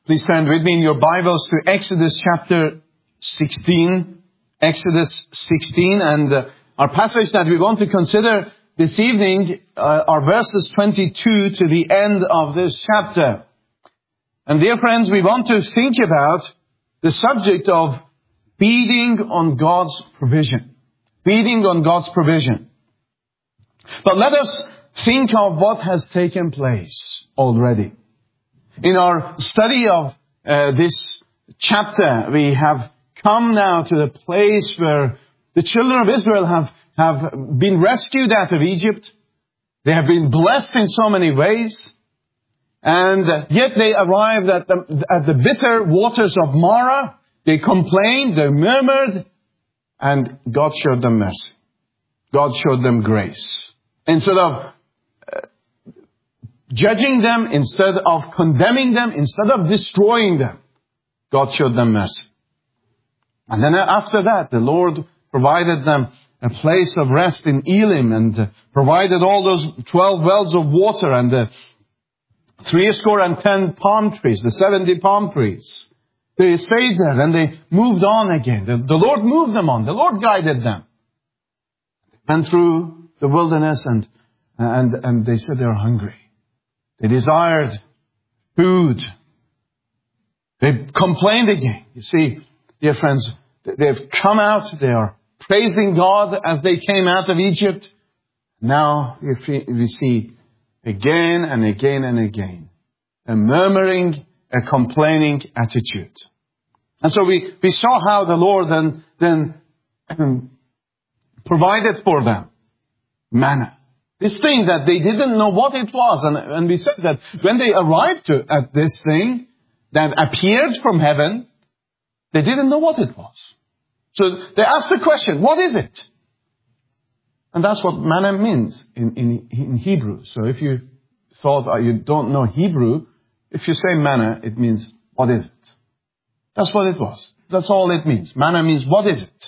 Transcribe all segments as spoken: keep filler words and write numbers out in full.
Please turn with me in your Bibles to Exodus chapter sixteen. Exodus sixteen, and uh, our passage that we want to consider this evening uh, are verses twenty-two to the end of this chapter. And dear friends, we want to think about the subject of feeding on God's provision. Feeding on God's provision. But let us think of what has taken place already. In our study of uh, this chapter, we have come now to the place where the children of Israel have, have been rescued out of Egypt. They have been blessed in so many ways. And yet they arrived at the, at the bitter waters of Marah. They complained, they murmured, and God showed them mercy. God showed them grace. Instead of uh, judging them, instead of condemning them, instead of destroying them, God showed them mercy. And then after that, the Lord provided them a place of rest in Elim and uh, provided all those twelve wells of water and the three score and ten palm trees, the seventy palm trees. They stayed there and they moved on again. The, the Lord moved them on. The Lord guided them. They went through the wilderness and, and, and they said they were hungry. They desired food. They complained again. You see, dear friends, they've come out. They are praising God as they came out of Egypt. Now we see again and again and again a murmuring, a complaining attitude. And so we, we saw how the Lord then, then um, provided for them manna. This thing that they didn't know what it was. And, and we said that when they arrived to, at this thing that appeared from heaven, they didn't know what it was. So they asked the question, what is it? And that's what manna means in, in, in Hebrew. So if you thought uh, you don't know Hebrew, if you say manna, it means, what is it? That's what it was. That's all it means. Manna means, what is it?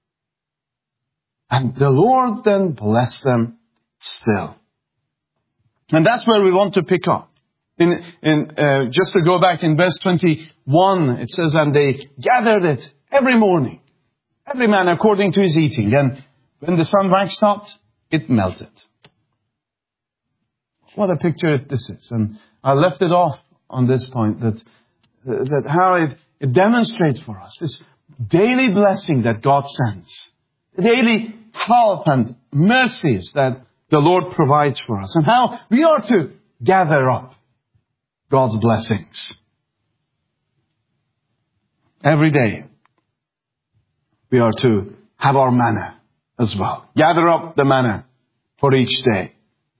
And the Lord then blessed them still. And that's where we want to pick up. In, in, uh, just to go back in verse twenty-one, it says, and they gathered it every morning, every man according to his eating. And when the sun waxed hot, it melted. What a picture this is. And I left it off on this point, that, that how it, it demonstrates for us this daily blessing that God sends. The daily help and mercies that the Lord provides for us. And how we are to gather up God's blessings. Every day, we are to have our manna as well. Gather up the manna for each day.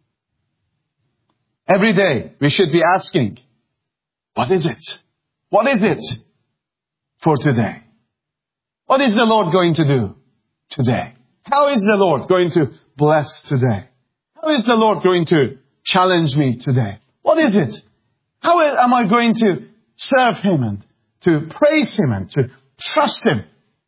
Every day, we should be asking, what is it? What is it for today? What is the Lord going to do today? How is the Lord going to bless today? How is the Lord going to challenge me today? What is it? How am I going to serve Him and to praise Him and to trust Him?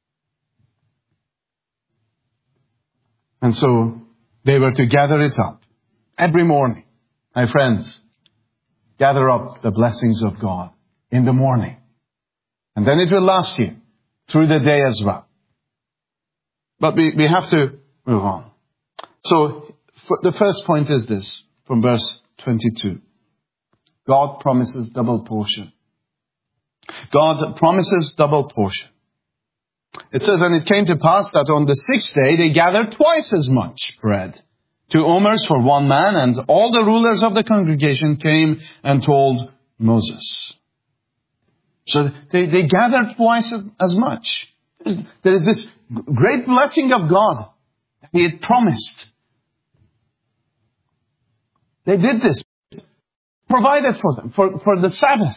And so they were to gather it up every morning. My friends, gather up the blessings of God in the morning. And then it will last you through the day as well. But we, we have to move on. So the first point is this, from verse twenty-two. God promises double portion. God promises double portion. It says, and it came to pass that on the sixth day they gathered twice as much bread, two omers for one man, and all the rulers of the congregation came and told Moses. So they, they gathered twice as much. There is this great blessing of God that He had promised. They did this. Provided for them, for, for the Sabbath.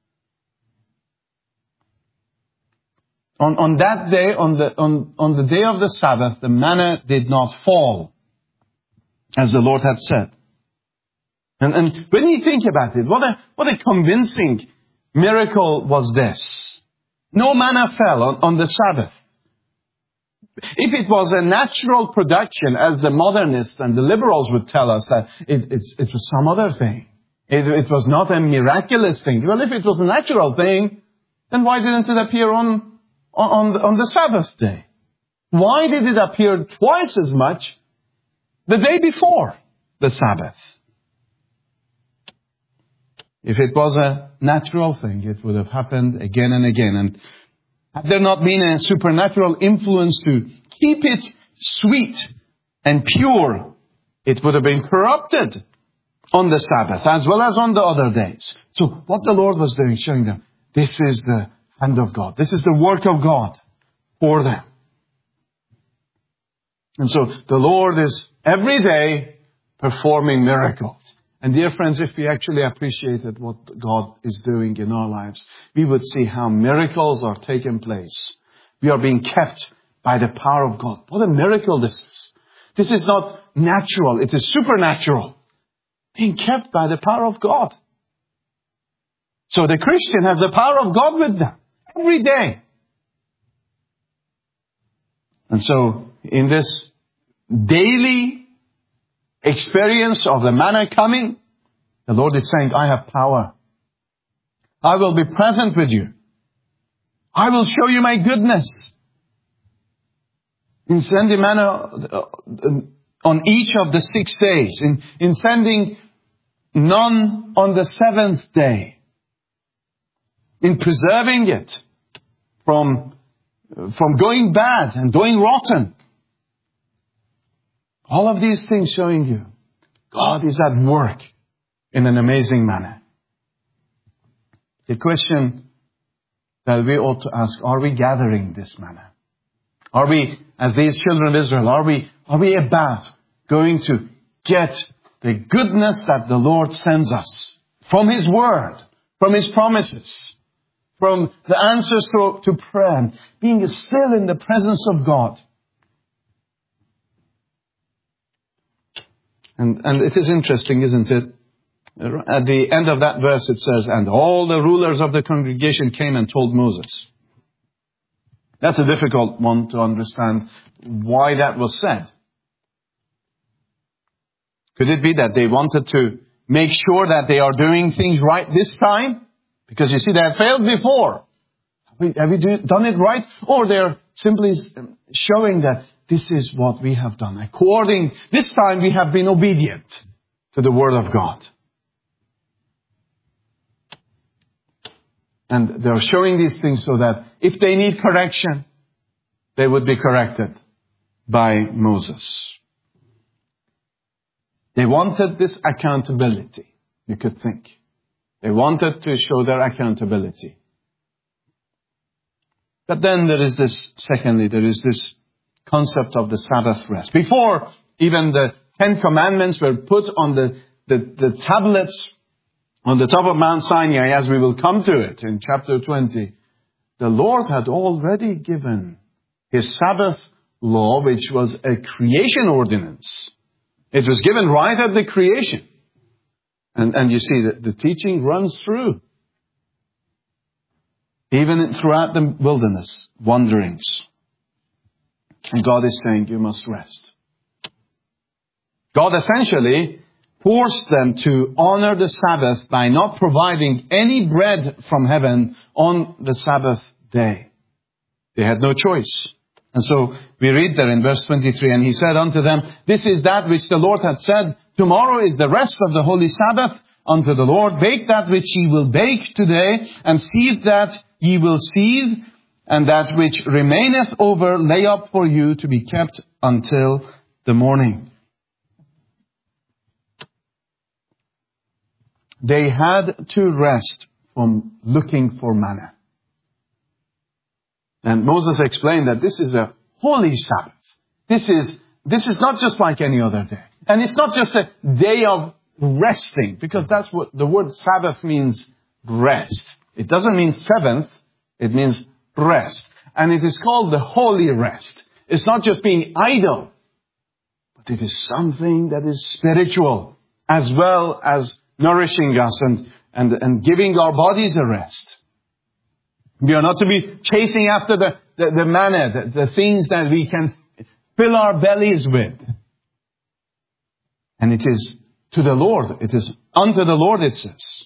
On, on that day, on the, on, on the day of the Sabbath, the manna did not fall, as the Lord had said. And, and when you think about it, what a, what a convincing miracle was this. No manna fell on, on the Sabbath. If it was a natural production, as the modernists and the liberals would tell us, that it, it's, it was some other thing. It, it was not a miraculous thing. Well, if it was a natural thing, then why didn't it appear on, on, on the Sabbath day? Why did it appear twice as much the day before the Sabbath? If it was a natural thing, it would have happened again and again. And had there not been a supernatural influence to keep it sweet and pure, it would have been corrupted on the Sabbath as well as on the other days. So what the Lord was doing, showing them, this is the hand of God. This is the work of God for them. And so the Lord is every day performing miracles. And dear friends, if we actually appreciated what God is doing in our lives, we would see how miracles are taking place. We are being kept by the power of God. What a miracle this is. This is not natural. It is supernatural. Being kept by the power of God. So the Christian has the power of God with them every day. And so in this daily experience of the manna coming, the Lord is saying, I have power. I will be present with you. I will show you my goodness. In sending manna on each of the six days. In, in sending none on the seventh day. In preserving it from, from going bad and going rotten. All of these things showing you God is at work in an amazing manner. The question that we ought to ask, are we gathering this manna? Are we, as these children of Israel, are we, are we about going to get the goodness that the Lord sends us from His Word, from His promises, from the answers to, to prayer, being still in the presence of God? And, and it is interesting, isn't it? At the end of that verse it says, and all the rulers of the congregation came and told Moses. That's a difficult one to understand why that was said. Could it be that they wanted to make sure that they are doing things right this time? Because you see, they have failed before. Have we, have we do, done it right? Or they're simply showing that this is what we have done. According, this time we have been obedient to the Word of God. And they're showing these things so that if they need correction, they would be corrected by Moses. They wanted this accountability, you could think. They wanted to show their accountability. But then there is this, secondly, there is this concept of the Sabbath rest. Before even the Ten Commandments were put on the, the, the tablets on the top of Mount Sinai, as we will come to it in chapter twenty, the Lord had already given His Sabbath law, which was a creation ordinance. It was given right at the creation. And, and you see that the teaching runs through. Even throughout the wilderness wanderings. And God is saying, you must rest. God essentially forced them to honor the Sabbath by not providing any bread from heaven on the Sabbath day. They had no choice. And so we read there in verse twenty-three, and He said unto them, this is that which the Lord hath said, tomorrow is the rest of the holy Sabbath unto the Lord. Bake that which ye will bake today, and seethe that ye will seethe, and that which remaineth over lay up for you to be kept until the morning. They had to rest from looking for manna. And Moses explained that this is a holy Sabbath. This is, this is not just like any other day. And it's not just a day of resting, because that's what the word Sabbath means, rest. It doesn't mean seventh, it means rest. And it is called the holy rest. It's not just being idle, but it is something that is spiritual, as well as nourishing us and, and, and giving our bodies a rest. We are not to be chasing after the, the, the manna, the, the things that we can fill our bellies with. And it is to the Lord. It is unto the Lord, it says.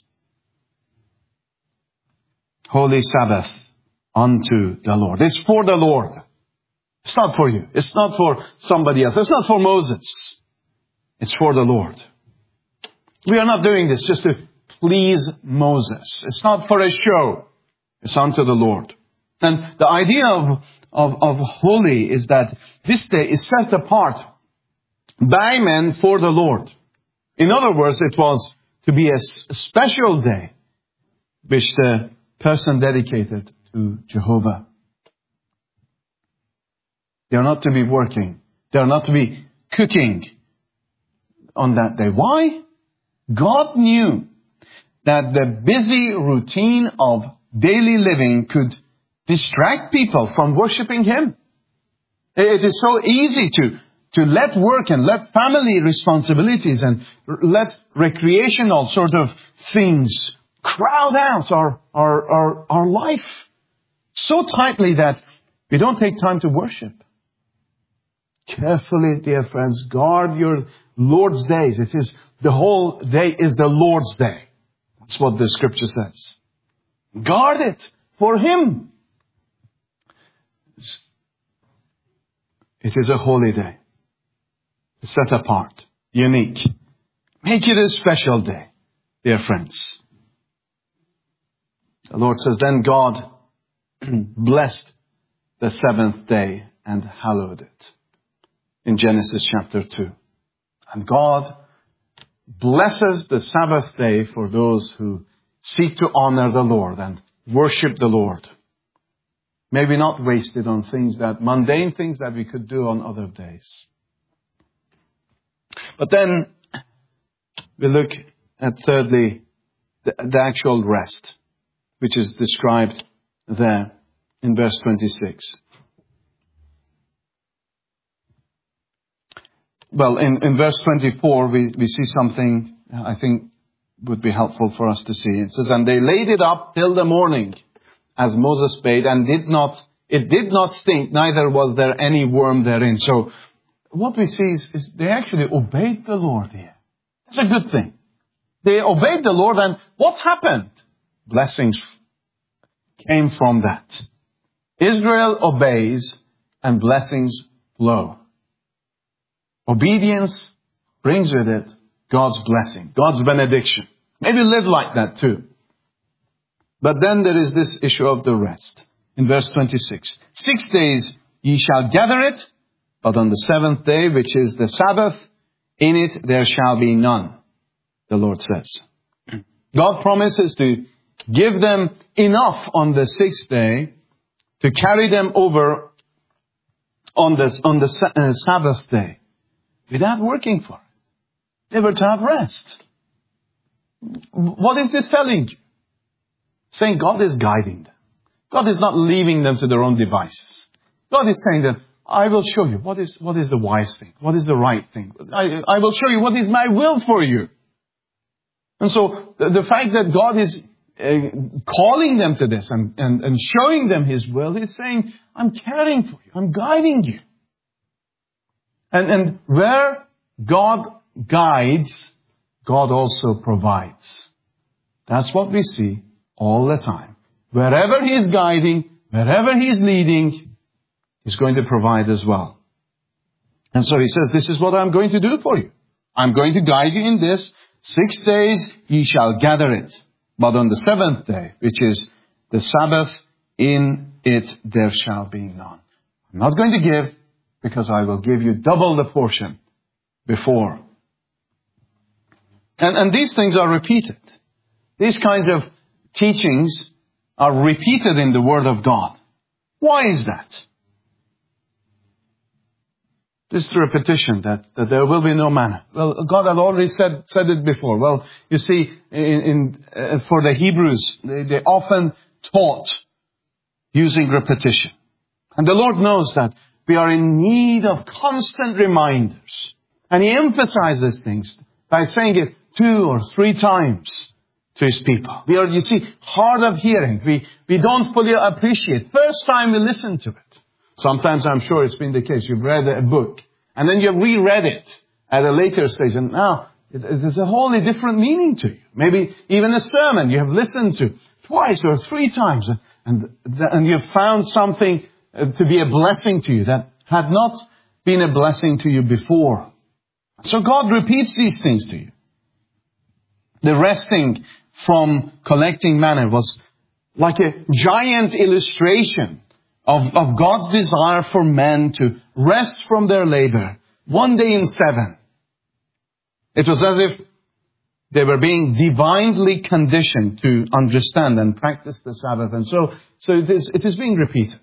Holy Sabbath unto the Lord. It's for the Lord. It's not for you. It's not for somebody else. It's not for Moses. It's for the Lord. We are not doing this just to please Moses. It's not for a show. It's unto the Lord. And the idea of, of, of holy is that this day is set apart by men for the Lord. In other words, it was to be a special day which the person dedicated to Jehovah. They are not to be working. They are not to be cooking on that day. Why? God knew that the busy routine of daily living could distract people from worshiping Him. It is so easy to, to let work and let family responsibilities and let recreational sort of things crowd out our, our, our, our life so tightly that we don't take time to worship. Carefully, dear friends, guard your Lord's days. It is, the whole day is the Lord's day. That's what the scripture says. Guard it for Him. It is a holy day. Set apart. Unique. Make it a special day, dear friends. The Lord says, then God blessed the seventh day and hallowed it. In Genesis chapter two. And God blesses the Sabbath day for those who seek to honor the Lord and worship the Lord. Maybe not wasted on things that, mundane things that we could do on other days. But then we look at thirdly, the, the actual rest, which is described there in verse twenty-six. Well, in, in verse twenty-four, we, we see something I think would be helpful for us to see. It says, and they laid it up till the morning, as Moses bade, and did not, it did not stink, neither was there any worm therein. So what we see is, is they actually obeyed the Lord here. It's a good thing. They obeyed the Lord, and what happened? Blessings came from that. Israel obeys, and blessings flow. Obedience brings with it God's blessing, God's benediction. Maybe live like that too. But then there is this issue of the rest. In verse twenty-six, six days ye shall gather it, but on the seventh day, which is the Sabbath, in it there shall be none, the Lord says. God promises to give them enough on the sixth day to carry them over on the, on the uh, Sabbath day without working for it. They were to have rest. What is this telling you? Saying God is guiding them. God is not leaving them to their own devices. God is saying that I will show you what is, what is the wise thing, what is the right thing. I, I will show you what is my will for you. And so the, the fact that God is uh, calling them to this and, and, and showing them His will, He's saying, I'm caring for you, I'm guiding you. And, and where God guides, God also provides. That's what we see all the time. Wherever He is guiding, wherever He is leading, He's going to provide as well. And so He says, this is what I'm going to do for you. I'm going to guide you in this. Six days ye shall gather it. But on the seventh day, which is the Sabbath, in it there shall be none. I'm not going to give, because I will give you double the portion before. And, and these things are repeated. These kinds of teachings are repeated in the Word of God. Why is that? This repetition that, that there will be no manna. Well, God had already said, said it before. Well, you see, in, in uh, for the Hebrews, they, they often taught using repetition. And the Lord knows that we are in need of constant reminders. And He emphasizes things by saying it two or three times to His people. We are, you see, hard of hearing. We, we don't fully appreciate. First time we listen to it. Sometimes I'm sure it's been the case. You've read a book and then you've reread it at a later stage. And now it, it has a wholly different meaning to you. Maybe even a sermon you have listened to twice or three times, and, and, and you've found something to be a blessing to you that had not been a blessing to you before. So God repeats these things to you. The resting from collecting manna was like a giant illustration of, of God's desire for men to rest from their labor one day in seven. It was as if they were being divinely conditioned to understand and practice the Sabbath. And so, so it is, it is being repeated.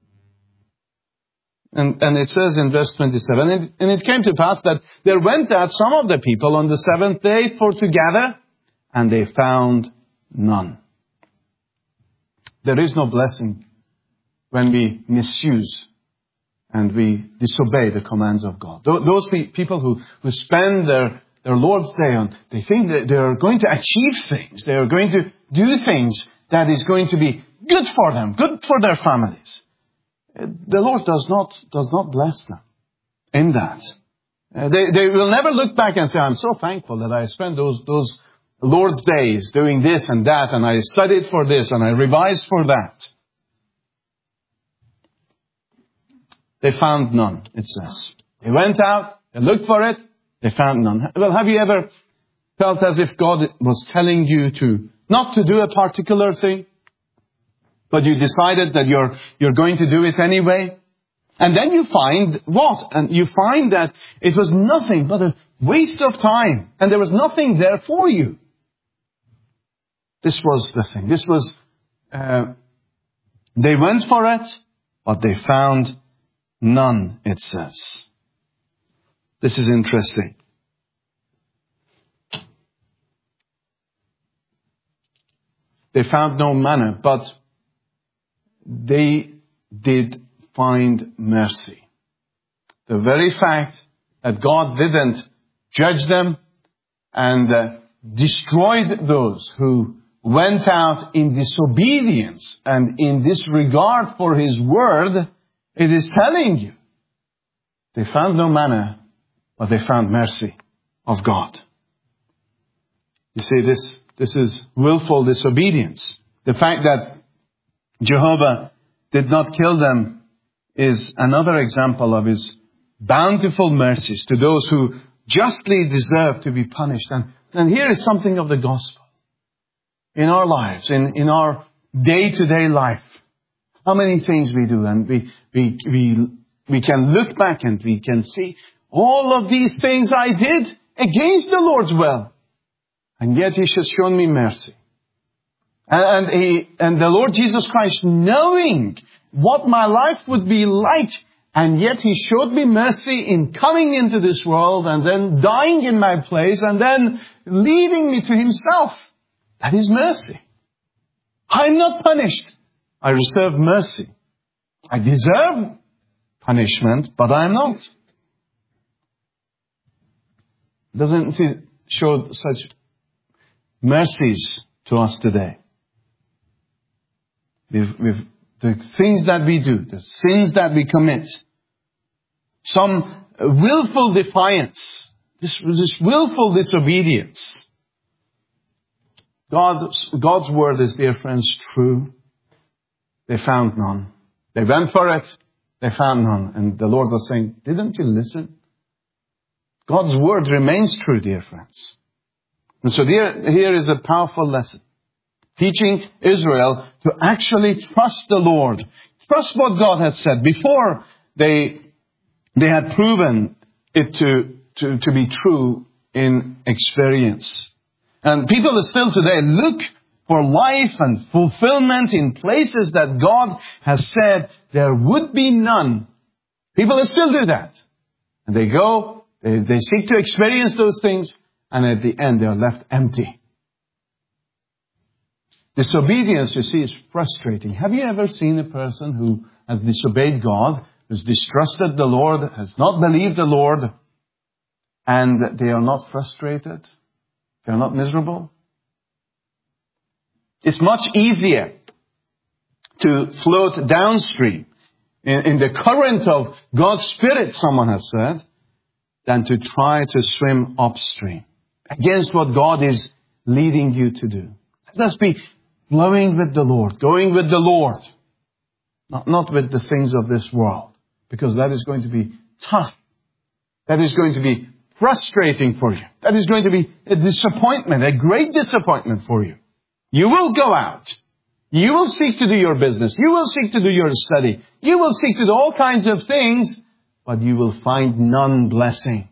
And, and it says in verse twenty-seven, and it, and it came to pass that there went out some of the people on the seventh day for to gather, and they found none. There is no blessing when we misuse and we disobey the commands of God. Those people who, who spend their, their Lord's Day on, they think that they are going to achieve things. They are going to do things that is going to be good for them, good for their families. The Lord does not, does not bless them in that. Uh, they, they will never look back and say, I'm so thankful that I spent those, those Lord's days doing this and that, and I studied for this and I revised for that. They found none, it says. They went out, they looked for it, they found none. Well, have you ever felt as if God was telling you to not to do a particular thing, but you decided that you're you're going to do it anyway? And then you find what? And you find that it was nothing but a waste of time, and there was nothing there for you. This was the thing. This was, uh, they went for it, but they found none, it says. This is interesting. They found no manna, but they did find mercy. The very fact that God didn't judge them and uh, destroyed those who went out in disobedience and in disregard for His word, it is telling you they found no manna, but they found mercy of God. You see, this, this is willful disobedience. The fact that Jehovah did not kill them is another example of His bountiful mercies to those who justly deserve to be punished. And, and here is something of the gospel in our lives, in, in our day-to-day life. How many things we do, and we, we, we, we can look back and we can see all of these things I did against the Lord's will. And yet He has shown me mercy. And, and, he, and the Lord Jesus Christ, knowing what my life would be like, and yet He showed me mercy in coming into this world and then dying in my place and then leading me to Himself. That is mercy. I'm not punished. I reserve mercy. I deserve punishment, but I am not. Doesn't it show such mercies to us today? With, with the things that we do, the sins that we commit, some willful defiance, this, this willful disobedience. God's, God's word is, dear friends, true. They found none. They went for it. They found none. And the Lord was saying, didn't you listen? God's word remains true, dear friends. And so here, here is a powerful lesson. Teaching Israel to actually trust the Lord. Trust what God has said. Before they, they had proven it to, to, to be true in experience. And people still today look for life and fulfillment in places that God has said there would be none. People still do that. And they go, they, they seek to experience those things, and at the end they are left empty. Disobedience, you see, is frustrating. Have you ever seen a person who has disobeyed God, who's distrusted the Lord, has not believed the Lord, and they are not frustrated? They are not miserable? It's much easier to float downstream in, in the current of God's Spirit, someone has said, than to try to swim upstream. against what God is leading you to do. Let us be flowing with the Lord, going with the Lord, not, not with the things of this world, because that is going to be tough. That is going to be frustrating for you. That is going to be a disappointment, a great disappointment for you. You will go out. You will seek to do your business. You will seek to do your study. You will seek to do all kinds of things, but you will find none blessing.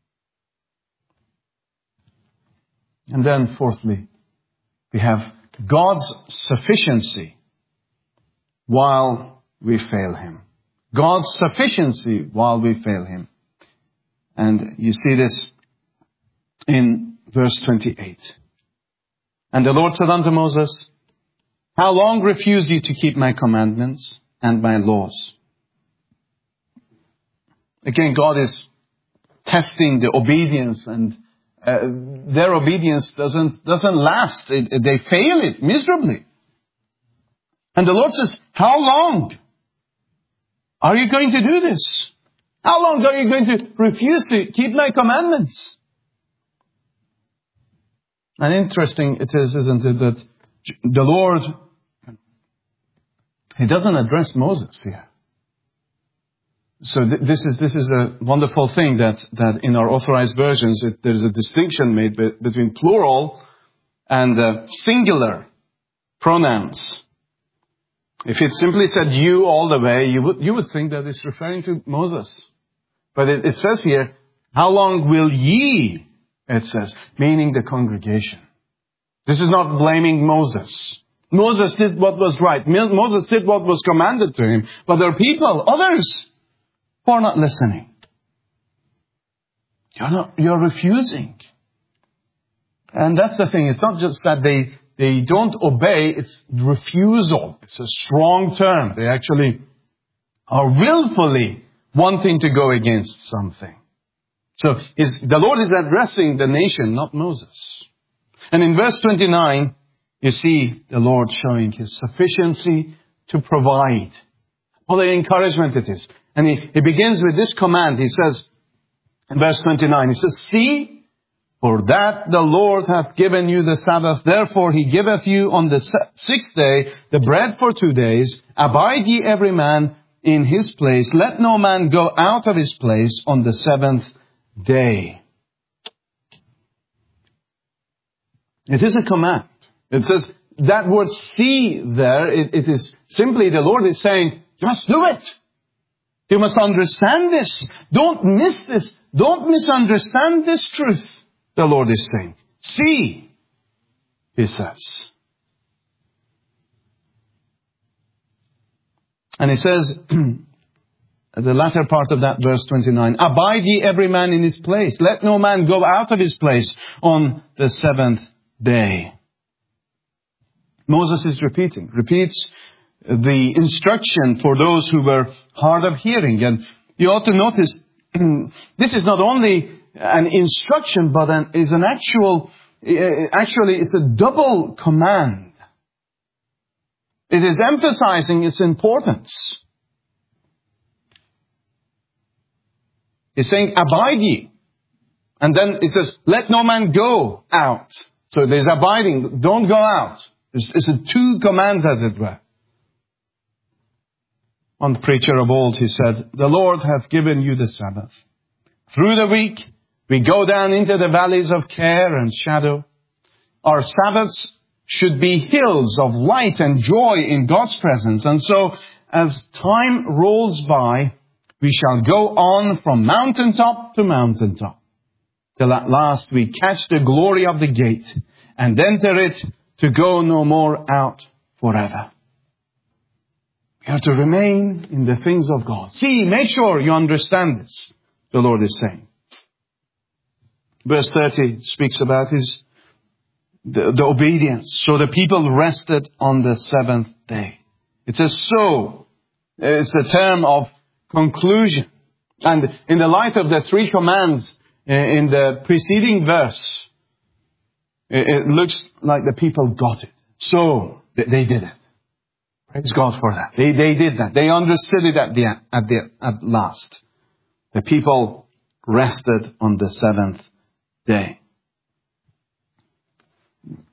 And then fourthly, we have God's sufficiency while we fail Him. God's sufficiency while we fail Him. And you see this in verse twenty-eight. And the Lord said unto Moses, how long refuse ye to keep my commandments and my laws? Again, God is testing the obedience, and uh, their obedience doesn't doesn't last. It, they fail it miserably. And the Lord says, how long are you going to do this? How long are you going to refuse to keep my commandments? And interesting it is, isn't it, that the Lord, He doesn't address Moses here. So th- this is this is a wonderful thing that, that in our authorized versions, it, there's a distinction made be- between plural and uh, singular pronouns. If it simply said you all the way, you would you would think that it's referring to Moses. But it, it says here, how long will ye, it says, meaning the congregation. This is not blaming Moses. Moses did what was right. Moses did what was commanded to him. But there are people, others, who are not listening. You're not, you're refusing. And that's the thing. It's not just that they, they don't obey, it's refusal. It's a strong term. They actually are willfully wanting to go against something. So is, the Lord is addressing the nation, not Moses. And in verse twenty-nine, you see the Lord showing His sufficiency to provide. What an encouragement it is. And he, he begins with this command. He says, in verse twenty-nine, He says, see, for that the Lord hath given you the Sabbath, therefore He giveth you on the sixth day the bread for two days. Abide ye every man in his place. Let no man go out of his place on the seventh day. It is a command. It says that word see there, it, it is simply the Lord is saying, just do it. You must understand this. Don't miss this. Don't misunderstand this truth. The Lord is saying, see, He says. And He says, the latter part of that verse twenty-nine, abide ye every man in his place. Let no man go out of his place on the seventh day. Moses is repeating, repeats the instruction for those who were hard of hearing. And you ought to notice, this is not only an instruction, but an, is an actual, actually it's a double command. It is emphasizing its importance. He's saying, abide ye. And then it says, let no man go out. So there's abiding, don't go out. It's, it's a two commands, as it were. One preacher of old, he said, the Lord hath given you the Sabbath. Through the week, we go down into the valleys of care and shadow. Our Sabbaths should be hills of light and joy in God's presence. And so, as time rolls by, we shall go on from mountaintop to mountaintop, till at last we catch the glory of the gate and enter it to go no more out forever. You have to remain in the things of God. See, make sure you understand this, the Lord is saying. Verse thirty speaks about his the, the obedience. So the people rested on the seventh day. It says so. It's a term of conclusion. And in the light of the three commands in the preceding verse, it looks like the people got it. So they did it. Praise God for that. They they did that. They understood it at the at the at last. The people rested on the seventh day.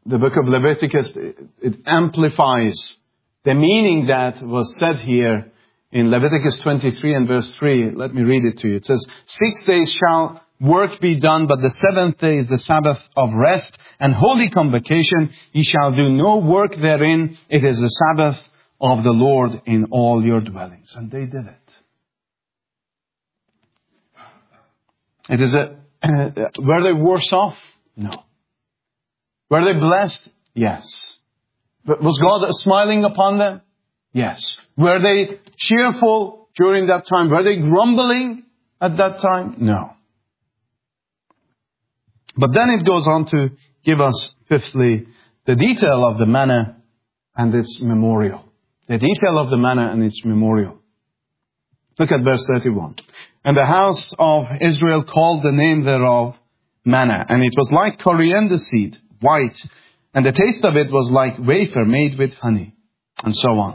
the book of Leviticus, it, it amplifies the meaning that was said here in Leviticus twenty-three and verse three. Let me read it to you. It says, "Six days shall work be done, but the seventh day is the Sabbath of rest and holy convocation. Ye shall do no work therein. It is the Sabbath of the Lord in all your dwellings." And they did it. It is a, were they worse off? No. Were they blessed? Yes. But was God smiling upon them? Yes. Were they cheerful during that time? Were they grumbling at that time? No. But then it goes on to give us, fifthly, the detail of the manna and its memorial. The detail of the manna and its memorial. Look at verse thirty-one. "And the house of Israel called the name thereof manna, and it was like coriander seed, white, and the taste of it was like wafer made with honey," and so on.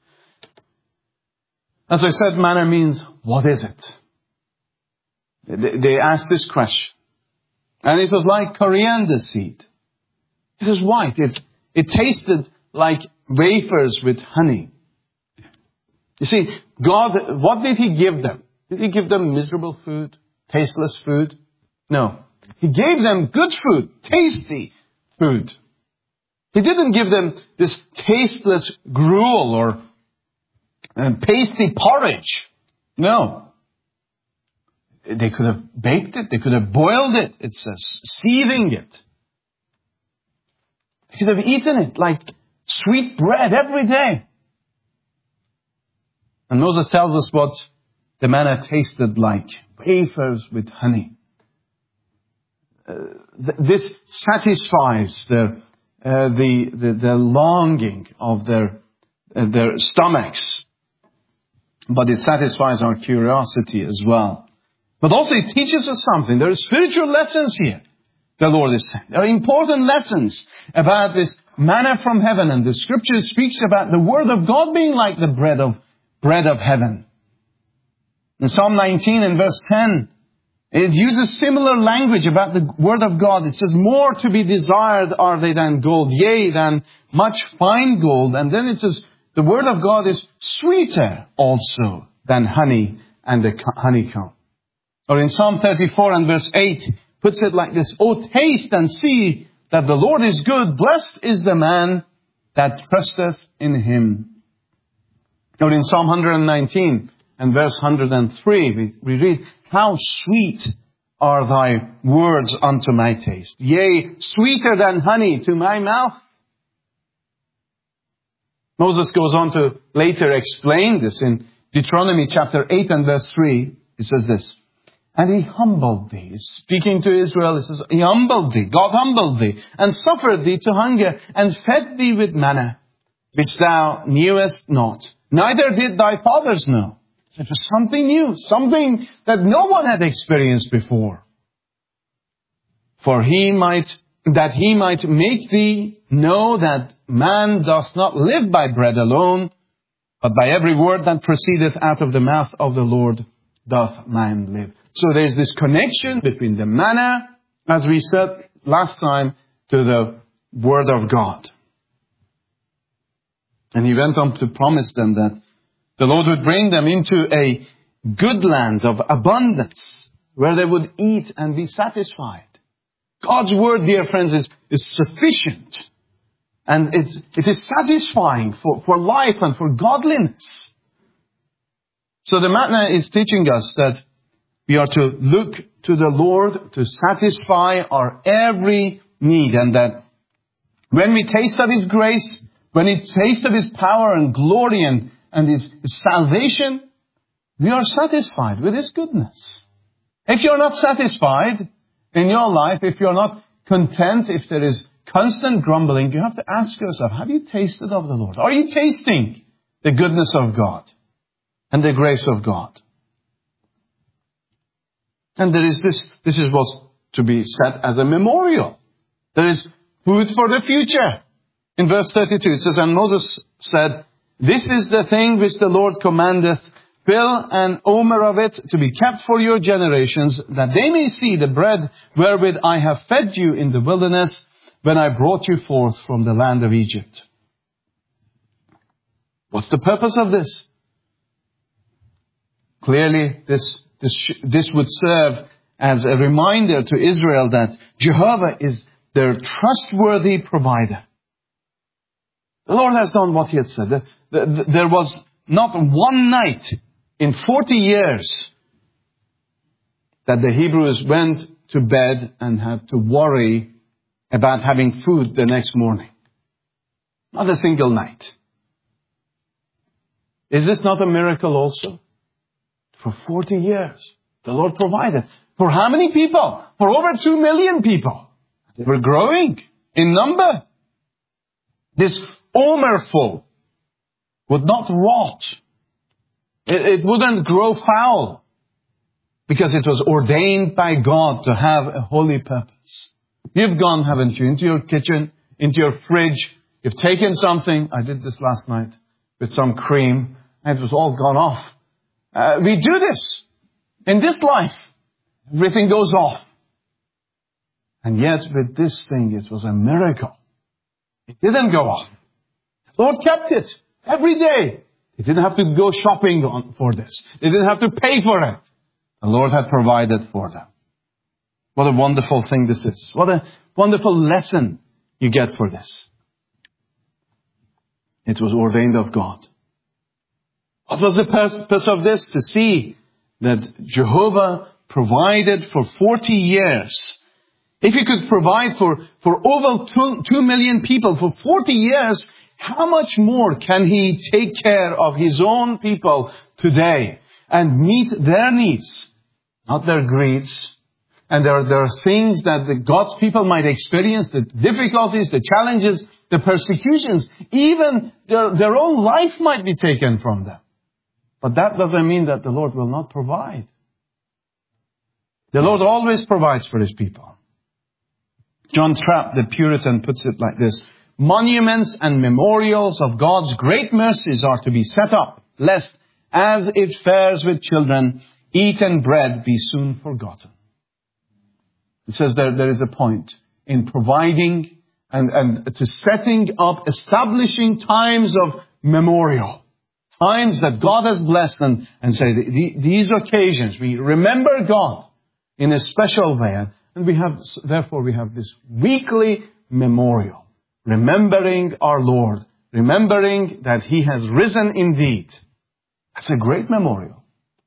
As I said, manna means, what is it? They asked this question. And it was like coriander seed. It was white. It, it tasted like wafers with honey. You see, God, what did He give them? Did He give them miserable food? Tasteless food? No. He gave them good food, tasty food. He didn't give them this tasteless gruel or um, pasty porridge. No. They could have baked it. They could have boiled it. It says seething it. They could have eaten it like sweet bread every day. And Moses tells us what the manna tasted like. Wafers with honey. Uh, th- this satisfies the, uh, the, the, the longing of their, uh, their stomachs. But it satisfies our curiosity as well. But also it teaches us something. There are spiritual lessons here, the Lord is saying. There are important lessons about this manna from heaven. And the Scripture speaks about the Word of God being like the bread of bread of heaven. In Psalm nineteen and verse ten, it uses similar language about the Word of God. It says, "More to be desired are they than gold, yea, than much fine gold." And then it says, the Word of God is sweeter also than honey and the honeycomb. Or in Psalm thirty-four and verse eight, puts it like this, "O taste and see that the Lord is good. Blessed is the man that trusteth in Him." Or in Psalm one nineteen and verse one hundred three, we, we read, "How sweet are thy words unto my taste, yea, sweeter than honey to my mouth." Moses goes on to later explain this in Deuteronomy chapter eight and verse three. It says this, "And He humbled thee." Speaking to Israel, it says, He humbled thee, God humbled thee, and suffered thee to hunger, and fed thee with manna, which thou knewest not, neither did thy fathers know. It was something new, something that no one had experienced before. For he might, that He might make thee know that man doth not live by bread alone, but by every word that proceedeth out of the mouth of the Lord doth man live. So there's this connection between the manna, as we said last time, to the Word of God. And He went on to promise them that the Lord would bring them into a good land of abundance, where they would eat and be satisfied. God's Word, dear friends, is, is sufficient. And it's, it is satisfying for, for life and for godliness. So the manna is teaching us that we are to look to the Lord to satisfy our every need. And that when we taste of His grace, when we taste of His power and glory and, and His, His salvation, we are satisfied with His goodness. If you're not satisfied in your life, if you're not content, if there is constant grumbling, you have to ask yourself, have you tasted of the Lord? Are you tasting the goodness of God and the grace of God? And there is this, this is what's to be set as a memorial. There is food for the future. In verse thirty-two, it says, "And Moses said, This is the thing which the Lord commandeth, fill an omer of it to be kept for your generations, that they may see the bread wherewith I have fed you in the wilderness, when I brought you forth from the land of Egypt. What's the purpose of this? Clearly, this, this, this would serve as a reminder to Israel that Jehovah is their trustworthy provider. The Lord has done what He had said. There was not one night in forty years that the Hebrews went to bed and had to worry about having food the next morning. Not a single night. Is this not a miracle also? For forty years, the Lord provided. For how many people? For over two million people. They were growing in number. This omerful would not rot. It, it wouldn't grow foul. Because it was ordained by God to have a holy purpose. You've gone, haven't you, into your kitchen, into your fridge. You've taken something. I did this last night with some cream. And it was all gone off. Uh, we do this in this life. Everything goes off. And yet with this thing, it was a miracle. It didn't go off. The Lord kept it every day. They didn't have to go shopping on, for this. They didn't have to pay for it. The Lord had provided for them. What a wonderful thing this is. What a wonderful lesson you get for this. It was ordained of God. What was the purpose of this? To see that Jehovah provided for forty years. If He could provide for, for over two, two million people for forty years, how much more can He take care of His own people today and meet their needs, not their greeds? And there, there are things that the God's people might experience, the difficulties, the challenges, the persecutions, even their, their own life might be taken from them. But that doesn't mean that the Lord will not provide. The Lord always provides for His people. John Trapp, the Puritan, puts it like this. Monuments and memorials of God's great mercies are to be set up, lest, as it fares with children, eaten bread be soon forgotten. It says there, there is a point in providing and, and to setting up, establishing times of memorial. Times that God has blessed and, and say, these occasions, we remember God in a special way. And we have, therefore we have this weekly memorial. Remembering our Lord. Remembering that He has risen indeed. That's a great memorial.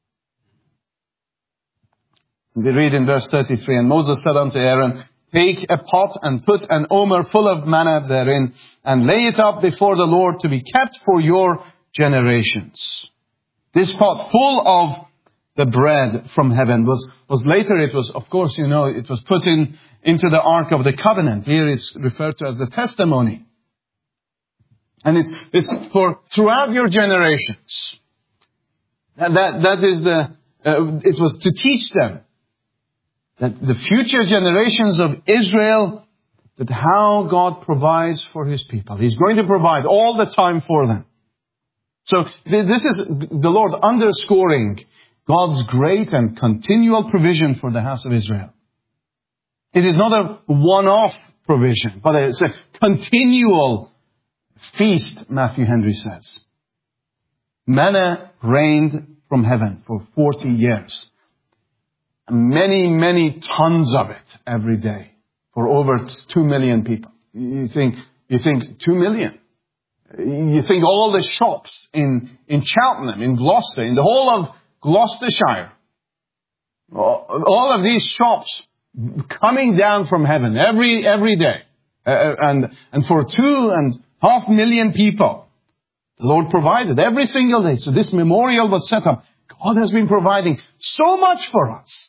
We read in verse thirty-three, and Moses said unto Aaron, take a pot and put an omer full of manna therein, and lay it up before the Lord to be kept for your generations. This pot full of the bread from heaven was, was later, it was, of course, you know, it was put in, into the Ark of the Covenant. Here it's referred to as the testimony. And it's, it's for throughout your generations. And that, that is the, uh, it was to teach them that the future generations of Israel, that how God provides for His people. He's going to provide all the time for them. So this is the Lord underscoring God's great and continual provision for the house of Israel. It is not a one-off provision, but it's a continual feast, Matthew Henry says. Manna rained from heaven for forty years. Many, many tons of it every day for over two million people. You think, you think two million? You think all the shops in, in Cheltenham, in Gloucester, in the whole of Gloucestershire, all of these shops coming down from heaven every, every day. Uh, and, and for two and a half million people, the Lord provided every single day. So this memorial was set up. God has been providing so much for us.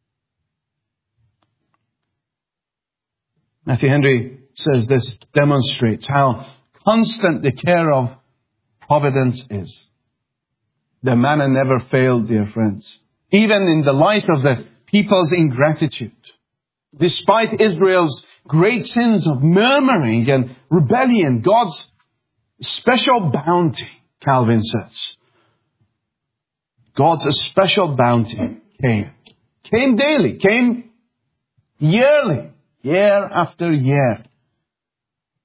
Matthew Henry says this demonstrates how constant the care of providence is. The manna never failed, dear friends. Even in the light of the people's ingratitude. Despite Israel's great sins of murmuring and rebellion, God's special bounty, Calvin says. God's special bounty came. Came daily, came yearly, year after year.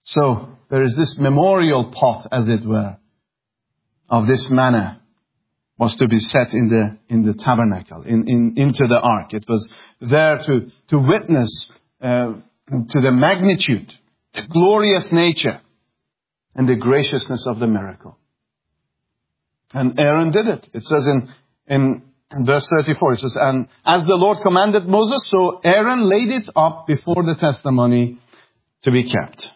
So there is this memorial pot, as it were, of this manna was to be set in the in the tabernacle, in, in into the ark. It was there to to witness uh, to the magnitude, the glorious nature, and the graciousness of the miracle. And Aaron did it. It says in in, in verse thirty-four, it says, "And as the Lord commanded Moses, so Aaron laid it up before the testimony to be kept."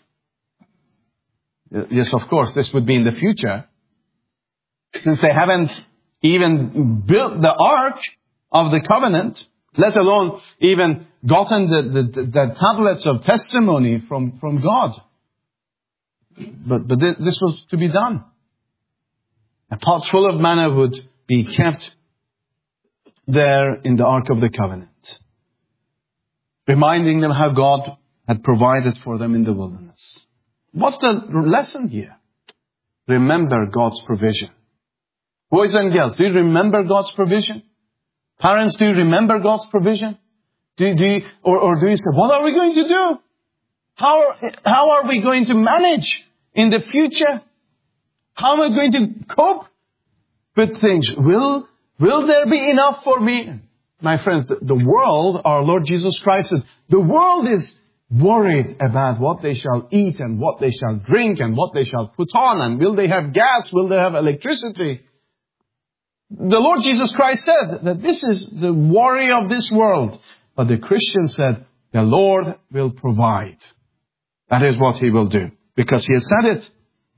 Yes, of course, this would be in the future, since they haven't even built the ark of the covenant, let alone even gotten the, the, the tablets of testimony from, from God. But, but this was to be done. A pot full of manna would be kept there in the ark of the covenant, reminding them how God had provided for them in the wilderness. What's the lesson here? Remember God's provision. Boys and girls, do you remember God's provision? Parents, do you remember God's provision? Do, do you, or, or do you say, what are we going to do? How, how are we going to manage in the future? How am I going to cope with things? Will, will there be enough for me? My friends, the, the world, our Lord Jesus Christ said, the world is worried about what they shall eat and what they shall drink and what they shall put on, and will they have gas? Will they have electricity? The Lord Jesus Christ said that this is the worry of this world. But the Christian said, the Lord will provide. That is what He will do, because He has said it.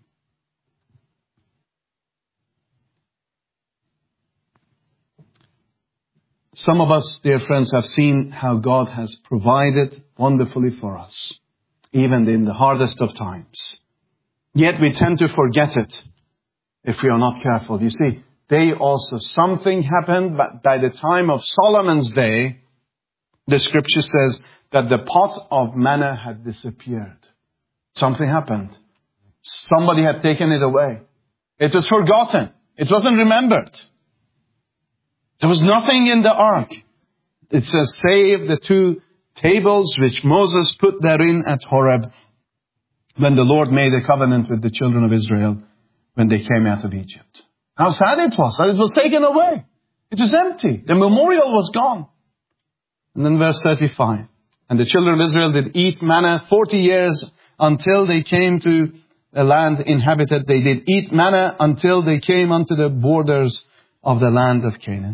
Some of us, dear friends, have seen how God has provided wonderfully for us, even in the hardest of times. Yet we tend to forget it if we are not careful. You see, they also, something happened, but by the time of Solomon's day, the scripture says that the pot of manna had disappeared. Something happened. Somebody had taken it away. It was forgotten. It wasn't remembered. There was nothing in the ark. It says, save the two tables which Moses put therein at Horeb, when the Lord made a covenant with the children of Israel when they came out of Egypt. How sad it was that it was taken away. It was empty. The memorial was gone. And then verse thirty-five. And the children of Israel did eat manna forty years until they came to a land inhabited. They did eat manna until they came unto the borders of the land of Canaan.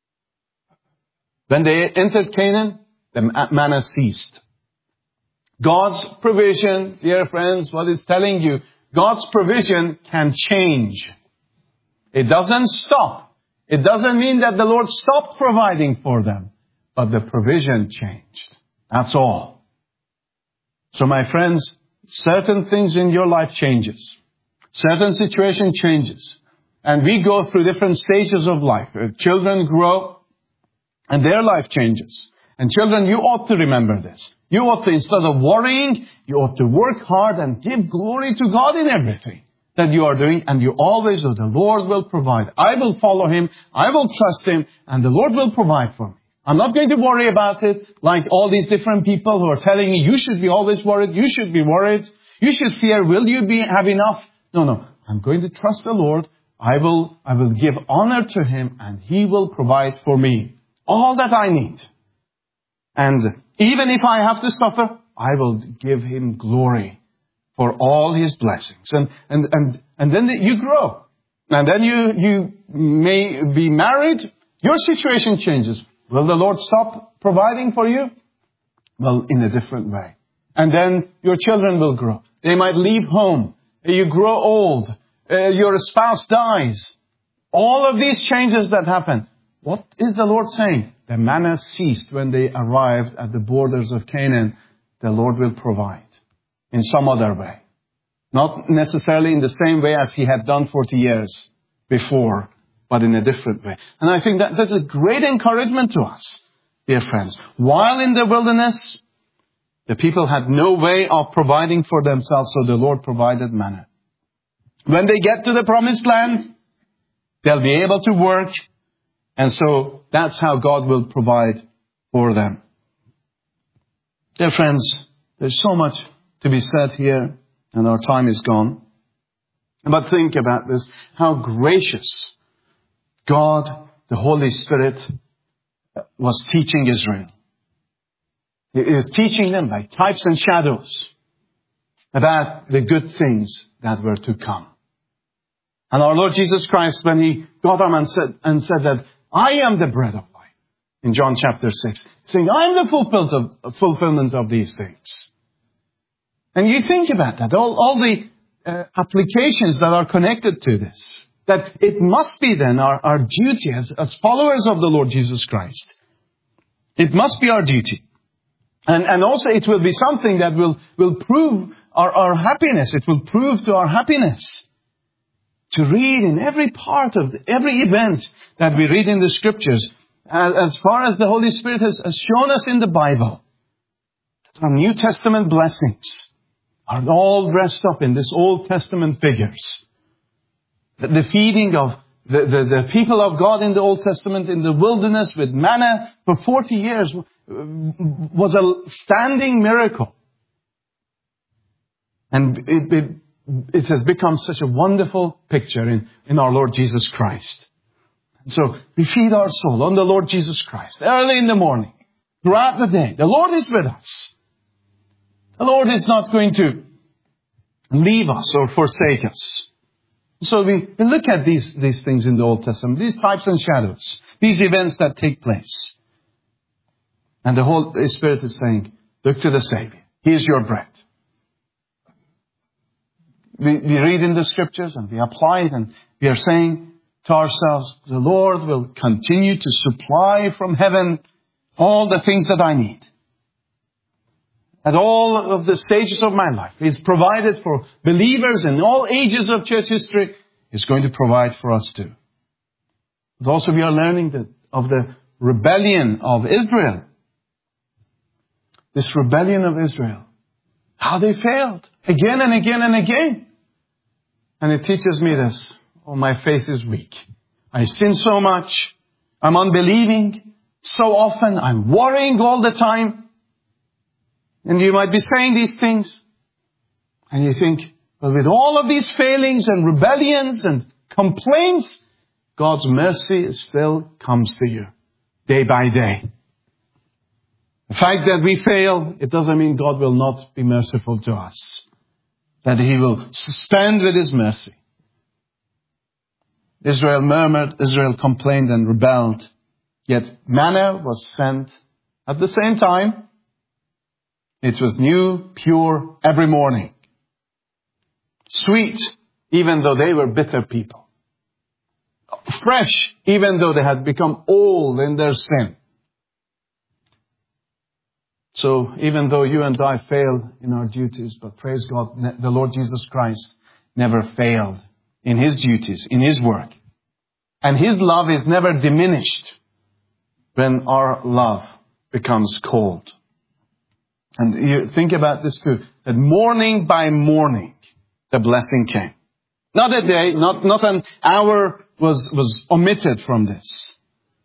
When they entered Canaan, the manna ceased. God's provision, dear friends, what it's telling you, God's provision can change. It doesn't stop. It doesn't mean that the Lord stopped providing for them, but the provision changed. That's all. So my friends, certain things in your life changes. Certain situation changes. And we go through different stages of life. Children grow and their life changes. And children, you ought to remember this. You ought to, instead of worrying, you ought to work hard and give glory to God in everything that you are doing. And you always know the Lord will provide. I will follow Him. I will trust Him. And the Lord will provide for me. I'm not going to worry about it like all these different people who are telling me, you should be always worried. You should be worried. You should fear. Will you be have enough? No, no. I'm going to trust the Lord. I will, I will give honor to Him, and He will provide for me all that I need. And even if I have to suffer, I will give Him glory for all His blessings. And, and, and, and then you grow. And then you, you may be married. Your situation changes. Will the Lord stop providing for you? Well, in a different way. And then your children will grow. They might leave home. You grow old. Uh, your spouse dies. All of these changes that happen. What is the Lord saying? The manna ceased when they arrived at the borders of Canaan. The Lord will provide in some other way. Not necessarily in the same way as He had done forty years before, but in a different way. And I think that that's a great encouragement to us, dear friends. While in the wilderness, the people had no way of providing for themselves, so the Lord provided manna. When they get to the promised land, they'll be able to work. And so that's how God will provide for them. Dear friends, there's so much to be said here. And our time is gone. But think about this, how gracious God, the Holy Spirit, was teaching Israel. He is teaching them by types and shadows about the good things that were to come. And our Lord Jesus Christ, when He got them and said, and said that, I am the bread of life, in John chapter six, saying, I am the fulfillment of, fulfillment of these things. And you think about that, all, all the uh, applications that are connected to this, that it must be then our, our duty as, as followers of the Lord Jesus Christ. It must be our duty. And, and also it will be something that will, will prove our, our happiness. It will prove to our happiness to read in every part of the, every event that we read in the Scriptures, as, as far as the Holy Spirit has, has shown us in the Bible, that our New Testament blessings are all dressed up in this Old Testament figures. The feeding of the, the, the people of God in the Old Testament in the wilderness with manna for forty years was a standing miracle. And it, it, it has become such a wonderful picture in, in our Lord Jesus Christ. So we feed our soul on the Lord Jesus Christ early in the morning, throughout the day. The Lord is with us. The Lord is not going to leave us or forsake us. So we look at these, these things in the Old Testament, these types and shadows, these events that take place. And the Holy Spirit is saying, look to the Savior. He is your bread. We, we read in the Scriptures and we apply it, and we are saying to ourselves, the Lord will continue to supply from heaven all the things that I need. At all of the stages of my life, He's provided for believers in all ages of church history. He's going to provide for us too. But also we are learning that of the rebellion of Israel. This rebellion of Israel. How they failed. Again and again and again. And it teaches me this. Oh, my faith is weak. I sin so much. I'm unbelieving so often. I'm worrying all the time. And you might be saying these things. And you think, well, with all of these failings and rebellions and complaints, God's mercy still comes to you day by day. The fact that we fail, it doesn't mean God will not be merciful to us. That He will suspend with His mercy. Israel murmured, Israel complained and rebelled. Yet manna was sent at the same time. It was new, pure, every morning. Sweet, even though they were bitter people. Fresh, even though they had become old in their sin. So, even though you and I fail in our duties, but praise God, the Lord Jesus Christ never failed in His duties, in His work. And His love is never diminished when our love becomes cold. And you think about this too, that morning by morning, the blessing came. Not a day, not, not an hour was, was omitted from this.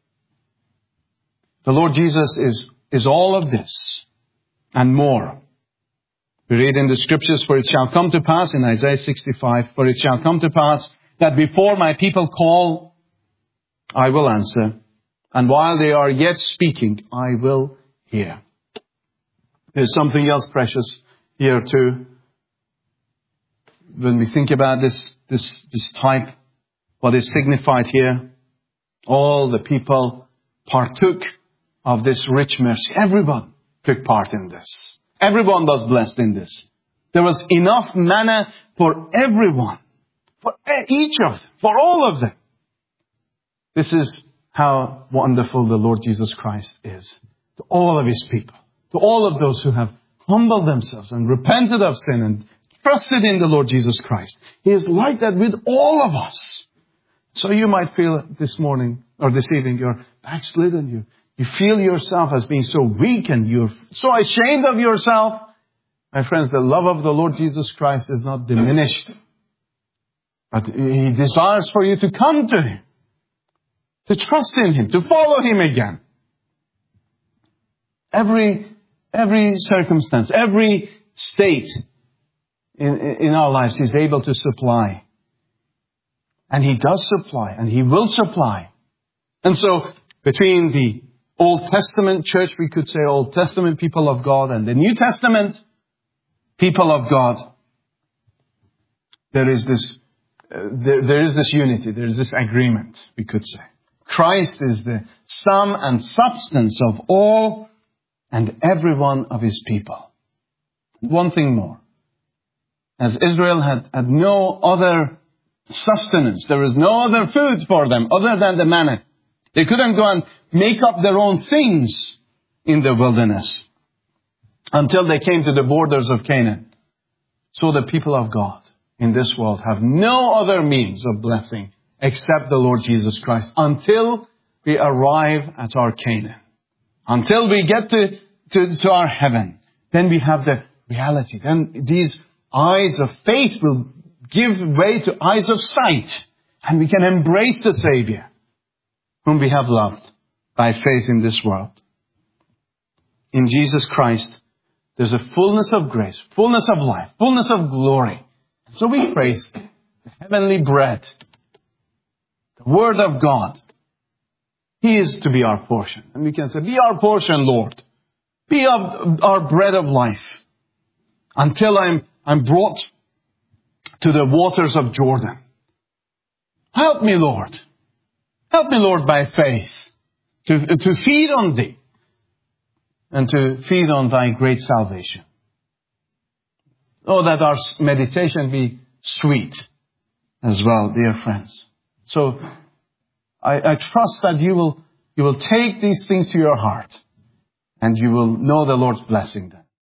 The Lord Jesus is, is all of this and more. We read in the Scriptures, for it shall come to pass, in Isaiah sixty-five, for it shall come to pass that before my people call, I will answer. And while they are yet speaking, I will hear. There's something else precious here too. When we think about this, this, this type, what is signified here, all the people partook of this rich mercy. Everyone took part in this. Everyone was blessed in this. There was enough manna for everyone, for each of them, for all of them. This is how wonderful the Lord Jesus Christ is to all of His people. To all of those who have humbled themselves and repented of sin and trusted in the Lord Jesus Christ. He is like that with all of us. So you might feel this morning or this evening you're backslidden. You, you feel yourself as being so weak and you're so ashamed of yourself. My friends, the love of the Lord Jesus Christ is not diminished. But He desires for you to come to Him. To trust in Him. To follow Him again. Every Every circumstance, every state in, in our lives, He's able to supply. And He does supply, and He will supply. And so, between the Old Testament church, we could say Old Testament people of God, and the New Testament people of God, there is this, uh, there, there is this unity, there is this agreement, we could say. Christ is the sum and substance of all and every one of His people. One thing more. As Israel had, had no other sustenance, there was no other food for them other than the manna. They couldn't go and make up their own things in the wilderness until they came to the borders of Canaan. So the people of God in this world have no other means of blessing except the Lord Jesus Christ until we arrive at our Canaan. Until we get to, to, to our heaven. Then we have the reality. Then these eyes of faith will give way to eyes of sight. And we can embrace the Savior whom we have loved by faith in this world. In Jesus Christ, there's a fullness of grace, fullness of life, fullness of glory. So we praise the heavenly bread, the Word of God. He is to be our portion. And we can say, be our portion, Lord. Be our, our bread of life. Until I'm, I'm brought to the waters of Jordan. Help me, Lord. Help me, Lord, by faith, to, to feed on Thee and to feed on Thy great salvation. Oh, that our meditation be sweet as well, dear friends. So, I, I trust that you will, you will take these things to your heart and you will know the Lord's blessing them.